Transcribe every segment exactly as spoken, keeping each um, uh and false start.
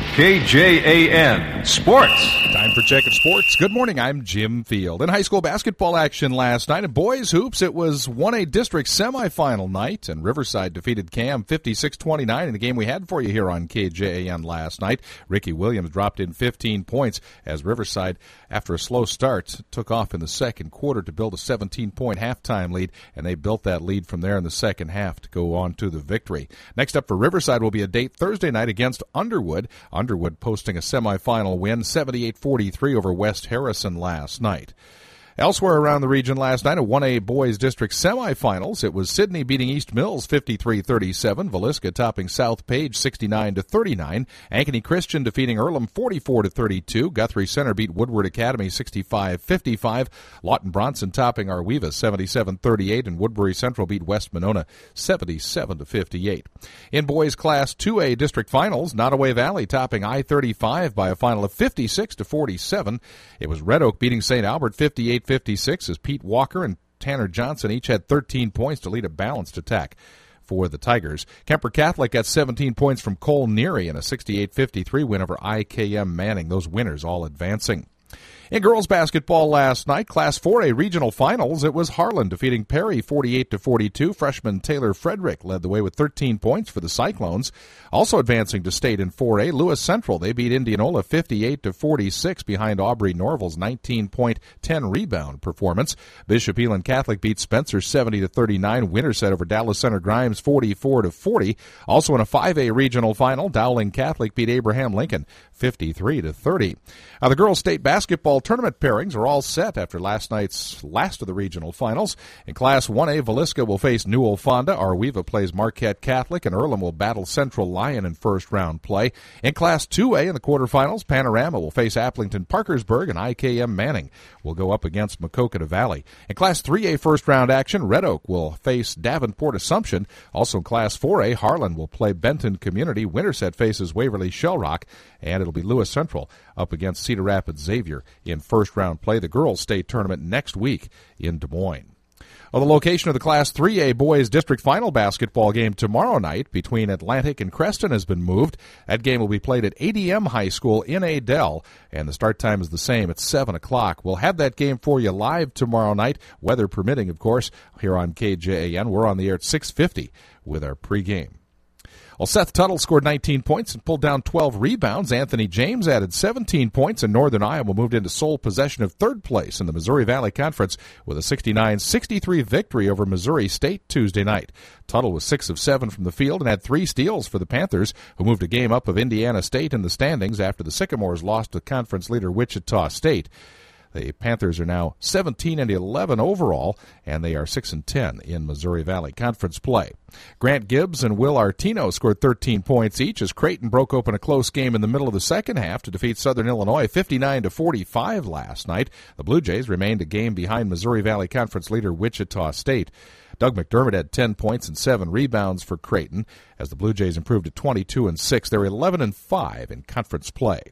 K J A N Sports. Time for Checkered Sports. Good morning, I'm Jim Field. In high school basketball action last night, in boys hoops, it was one A district semifinal night, and Riverside defeated Cam fifty-six twenty-nine in the game we had for you here on K J A N last night. Ricky Williams dropped in fifteen points as Riverside, after a slow start, took off in the second quarter to build a seventeen-point halftime lead, and they built that lead from there in the second half to go on to the victory. Next up for Riverside will be a date Thursday night against Underwood. Underwood posting a semifinal win, seventy-eight forty-three over West Harrison last night. Elsewhere around the region last night, a one A boys district semifinals. It was Sidney beating East Mills fifty-three thirty-seven. Villisca topping South Page sixty-nine to thirty-nine. Ankeny Christian defeating Earlham forty-four to thirty-two. Guthrie Center beat Woodward Academy sixty-five fifty-five. Lawton Bronson topping Arweva seventy-seven thirty-eight, and Woodbury Central beat West Monona seventy-seven to fifty-eight. In boys class two A district finals, Nottoway Valley topping I thirty-five by a final of fifty-six to forty-seven. It was Red Oak beating Saint Albert fifty-eight fifty-six as Pete Walker and Tanner Johnson each had thirteen points to lead a balanced attack for the Tigers. Kemper Catholic got seventeen points from Cole Neary in a sixty-eight fifty-three win over I K M Manning. Those winners all advancing. In girls basketball last night, Class four A regional finals, it was Harlan defeating Perry forty-eight to forty-two. Freshman Taylor Frederick led the way with thirteen points for the Cyclones. Also advancing to state in four A, Lewis Central. They beat Indianola fifty-eight to forty-six behind Aubrey Norval's nineteen-point, ten-rebound performance. Bishop Elon Catholic beat Spencer seventy to thirty-nine. Winner set over Dallas Center Grimes forty-four to forty. Also in a five A regional final, Dowling Catholic beat Abraham Lincoln fifty-three to thirty. Now, the girls' state basketball tournament pairings are all set after last night's last of the regional finals. In Class one A, Villisca will face Newell Fonda. Arweva plays Marquette Catholic, and Earlham will battle Central Lyon in first-round play. In Class two A, in the quarterfinals, Panorama will face Applington Parkersburg, and I K M Manning will go up against Maquoketa Valley. In Class three A first-round action, Red Oak will face Davenport Assumption. Also in Class four A, Harlan will play Benton Community. Winterset faces Waverly Shellrock, and it'll be Lewis Central up against Cedar Rapids Xavier in first-round play. The girls' state tournament next week in Des Moines. Well, the location of the Class three A boys district final basketball game tomorrow night between Atlantic and Creston has been moved. That game will be played at A D M High School in Adel, and the start time is the same at seven o'clock. We'll have that game for you live tomorrow night, weather permitting, of course, here on K J A N. We're on the air at six fifty with our pregame. Well, Seth Tuttle scored nineteen points and pulled down twelve rebounds. Anthony James added seventeen points, and Northern Iowa moved into sole possession of third place in the Missouri Valley Conference with a sixty-nine sixty-three victory over Missouri State Tuesday night. Tuttle was six of seven from the field and had three steals for the Panthers, who moved a game up of Indiana State in the standings after the Sycamores lost to conference leader Wichita State. The Panthers are now seventeen and eleven overall, and they are six and ten in Missouri Valley Conference play. Grant Gibbs and Will Artino scored thirteen points each as Creighton broke open a close game in the middle of the second half to defeat Southern Illinois fifty-nine to forty-five last night. The Blue Jays remained a game behind Missouri Valley Conference leader Wichita State. Doug McDermott had ten points and seven rebounds for Creighton as the Blue Jays improved to twenty-two and six. They're eleven and five in conference play.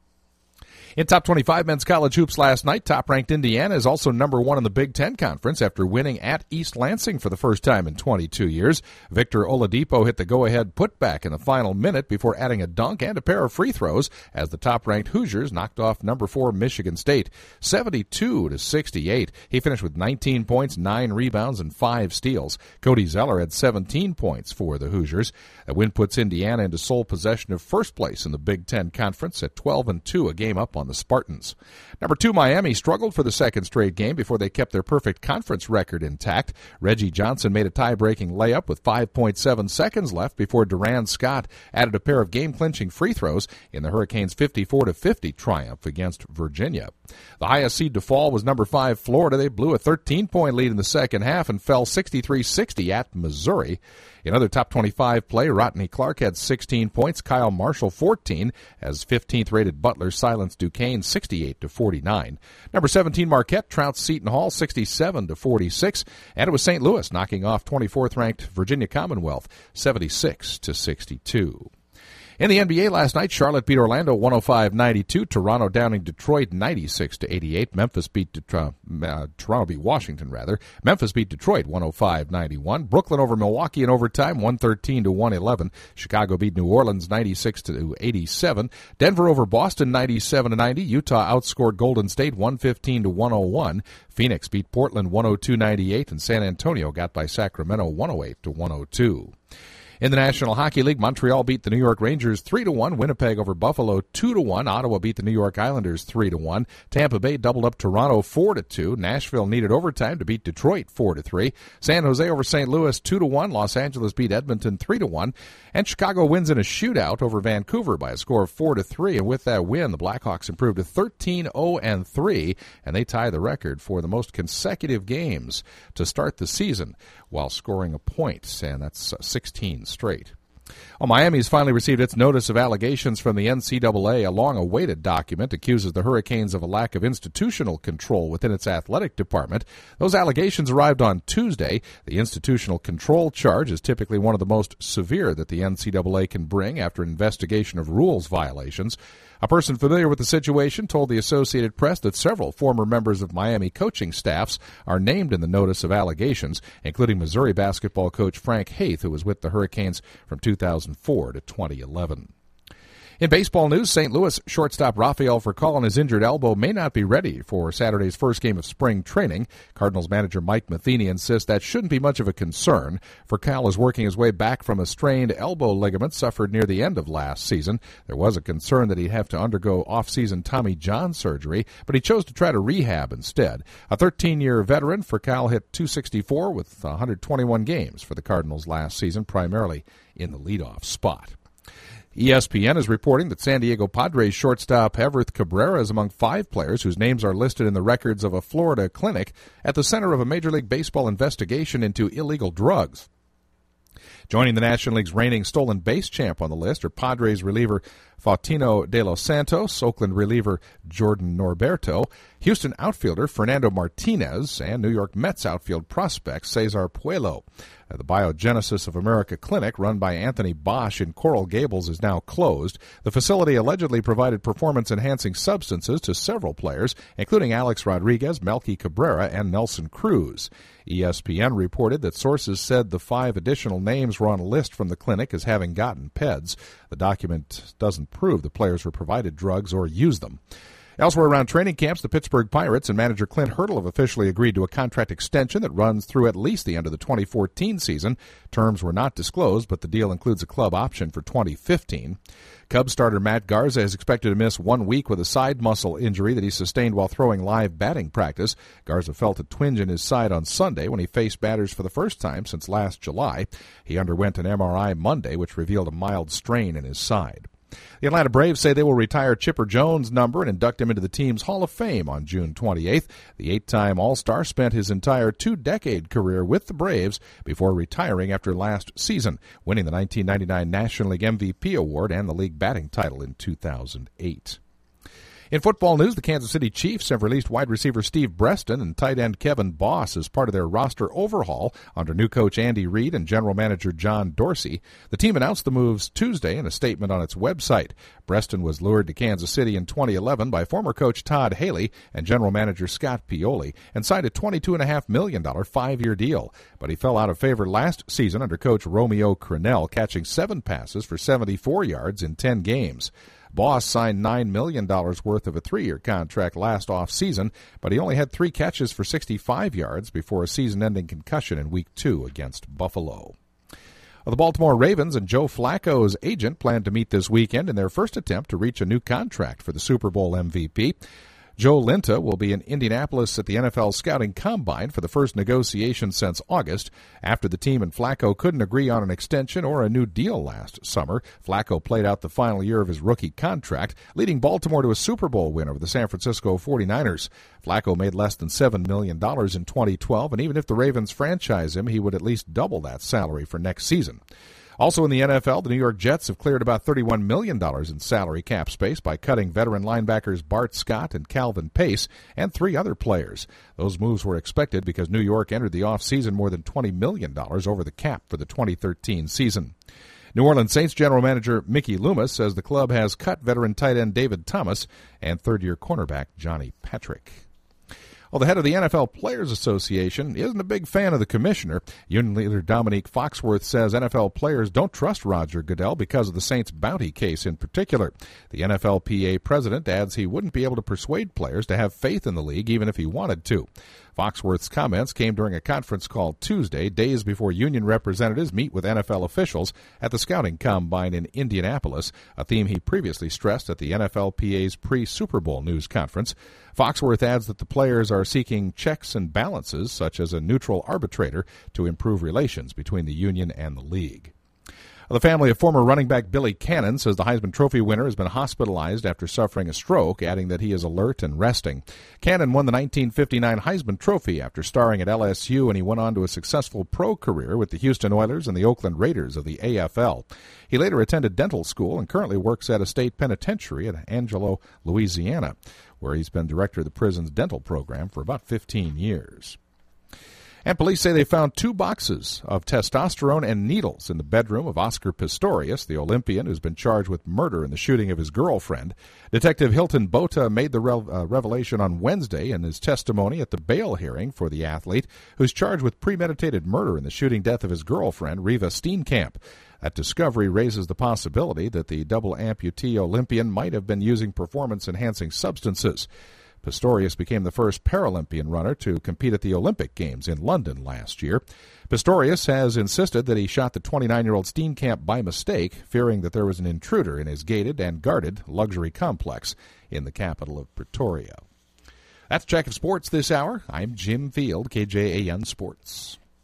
In top twenty-five men's college hoops last night, top-ranked Indiana is also number one in the Big Ten Conference after winning at East Lansing for the first time in twenty-two years. Victor Oladipo hit the go-ahead putback in the final minute before adding a dunk and a pair of free throws as the top-ranked Hoosiers knocked off number four Michigan State seventy-two to sixty-eight. He finished with nineteen points, nine rebounds, and five steals. Cody Zeller had seventeen points for the Hoosiers. The win puts Indiana into sole possession of first place in the Big Ten Conference at twelve and two, a game up on the Spartans. Number two, Miami struggled for the second straight game before they kept their perfect conference record intact. Reggie Johnson made a tie-breaking layup with five point seven seconds left before Duran Scott added a pair of game-clinching free throws in the Hurricanes' fifty-four to fifty triumph against Virginia. The highest seed to fall was number five, Florida. They blew a thirteen-point lead in the second half and fell sixty-three sixty at Missouri. In other top twenty-five play, Rodney Clark had sixteen points, Kyle Marshall fourteen, as fifteenth-rated Butler silenced Duquesne sixty-eight to forty-nine. Number seventeen, Marquette trounced Seton Hall sixty-seven to forty-six, and it was Saint Louis knocking off twenty-fourth-ranked Virginia Commonwealth seventy-six to sixty-two. In the N B A last night, Charlotte beat Orlando one oh five ninety-two. Toronto downing Detroit ninety-six to eighty-eight. Memphis beat Detroit, uh, Toronto beat Washington rather. Memphis beat Detroit one oh five ninety-one. Brooklyn over Milwaukee in overtime one thirteen to one eleven. Chicago beat New Orleans ninety-six to eighty-seven. Denver over Boston ninety-seven to ninety. Utah outscored Golden State one fifteen to one oh one. Phoenix beat Portland one oh two ninety-eight, and San Antonio got by Sacramento one oh eight to one oh two. In the National Hockey League, Montreal beat the New York Rangers three to one. Winnipeg over Buffalo two to one. Ottawa beat the New York Islanders three to one. Tampa Bay doubled up Toronto four to two. Nashville needed overtime to beat Detroit four to three. San Jose over Saint Louis two to one. Los Angeles beat Edmonton three to one. And Chicago wins in a shootout over Vancouver by a score of four to three. And with that win, the Blackhawks improved to thirteen oh and three, and they tie the record for the most consecutive games to start the season while scoring a point, and that's sixteen straight. Well, Miami's finally received its notice of allegations from the N C double A. A long-awaited document accuses the Hurricanes of a lack of institutional control within its athletic department. Those allegations arrived on Tuesday. The institutional control charge is typically one of the most severe that the N C double A can bring after an investigation of rules violations. A person familiar with the situation told the Associated Press that several former members of Miami coaching staffs are named in the notice of allegations, including Missouri basketball coach Frank Haith, who was with the Hurricanes from two thousand four to twenty eleven. In baseball news, Saint Louis shortstop Rafael Furcal and his injured elbow may not be ready for Saturday's first game of spring training. Cardinals manager Mike Matheny insists that shouldn't be much of a concern. Furcal is working his way back from a strained elbow ligament suffered near the end of last season. There was a concern that he'd have to undergo off-season Tommy John surgery, but he chose to try to rehab instead. A thirteen-year veteran, Furcal hit two sixty-four with one hundred twenty-one games for the Cardinals last season, primarily in the leadoff spot. E S P N is reporting that San Diego Padres shortstop Everth Cabrera is among five players whose names are listed in the records of a Florida clinic at the center of a Major League Baseball investigation into illegal drugs. Joining the National League's reigning stolen base champ on the list are Padres reliever Faustino De Los Santos, Oakland reliever Jordan Norberto, Houston outfielder Fernando Martinez, and New York Mets outfield prospect Cesar Puello. The Biogenesis of America clinic, run by Anthony Bosch in Coral Gables, is now closed. The facility allegedly provided performance-enhancing substances to several players, including Alex Rodriguez, Melky Cabrera, and Nelson Cruz. E S P N reported that sources said the five additional names were on a list from the clinic as having gotten P E Ds. The document doesn't prove the players were provided drugs or used them. Elsewhere around training camps, the Pittsburgh Pirates and manager Clint Hurdle have officially agreed to a contract extension that runs through at least the end of the twenty fourteen season. Terms were not disclosed, but the deal includes a club option for twenty fifteen. Cubs starter Matt Garza is expected to miss one week with a side muscle injury that he sustained while throwing live batting practice. Garza felt a twinge in his side on Sunday when he faced batters for the first time since last July. He underwent an M R I Monday, which revealed a mild strain in his side. The Atlanta Braves say they will retire Chipper Jones' number and induct him into the team's Hall of Fame on June twenty-eighth. The eight-time All-Star spent his entire two-decade career with the Braves before retiring after last season, winning the nineteen ninety-nine National League M V P award and the league batting title in two thousand eight. In football news, the Kansas City Chiefs have released wide receiver Steve Breston and tight end Kevin Boss as part of their roster overhaul under new coach Andy Reid and general manager John Dorsey. The team announced the moves Tuesday in a statement on its website. Breston was lured to Kansas City in twenty eleven by former coach Todd Haley and general manager Scott Pioli and signed a twenty-two point five million dollars five-year deal. But he fell out of favor last season under coach Romeo Crennel, catching seven passes for seventy-four yards in ten games. Boss signed nine million dollars worth of a three-year contract last offseason, but he only had three catches for sixty-five yards before a season-ending concussion in Week two against Buffalo. The Baltimore Ravens and Joe Flacco's agent plan to meet this weekend in their first attempt to reach a new contract for the Super Bowl M V P. Joe Linta will be in Indianapolis at the N F L Scouting Combine for the first negotiation since August. After the team and Flacco couldn't agree on an extension or a new deal last summer, Flacco played out the final year of his rookie contract, leading Baltimore to a Super Bowl win over the San Francisco forty-niners. Flacco made less than seven million dollars in twenty twelve, and even if the Ravens franchise him, he would at least double that salary for next season. Also in the N F L, the New York Jets have cleared about thirty-one million dollars in salary cap space by cutting veteran linebackers Bart Scott and Calvin Pace and three other players. Those moves were expected because New York entered the offseason more than twenty million dollars over the cap for the twenty thirteen season. New Orleans Saints general manager Mickey Loomis says the club has cut veteran tight end David Thomas and third-year cornerback Johnny Patrick. Well, the head of the N F L Players Association isn't a big fan of the commissioner. Union leader Dominique Foxworth says N F L players don't trust Roger Goodell because of the Saints' bounty case in particular. The N F L P A president adds he wouldn't be able to persuade players to have faith in the league even if he wanted to. Foxworth's comments came during a conference call Tuesday, days before union representatives meet with N F L officials at the scouting combine in Indianapolis, a theme he previously stressed at the N F L P A's pre-Super Bowl news conference. Foxworth adds that the players are seeking checks and balances, such as a neutral arbitrator, to improve relations between the union and the league. The family of former running back Billy Cannon says the Heisman Trophy winner has been hospitalized after suffering a stroke, adding that he is alert and resting. Cannon won the nineteen fifty-nine Heisman Trophy after starring at L S U, and he went on to a successful pro career with the Houston Oilers and the Oakland Raiders of the A F L. He later attended dental school and currently works at a state penitentiary at Angelo, Louisiana, where he's been director of the prison's dental program for about fifteen years. And police say they found two boxes of testosterone and needles in the bedroom of Oscar Pistorius, the Olympian who's been charged with murder in the shooting of his girlfriend. Detective Hilton Bota made the re- uh, revelation on Wednesday in his testimony at the bail hearing for the athlete, who's charged with premeditated murder in the shooting death of his girlfriend, Reva Steenkamp. That discovery raises the possibility that the double amputee Olympian might have been using performance-enhancing substances. Pistorius became the first Paralympian runner to compete at the Olympic Games in London last year. Pistorius has insisted that he shot the twenty-nine-year-old Steenkamp by mistake, fearing that there was an intruder in his gated and guarded luxury complex in the capital of Pretoria. That's Check of Sports this hour. I'm Jim Field, K J A N Sports.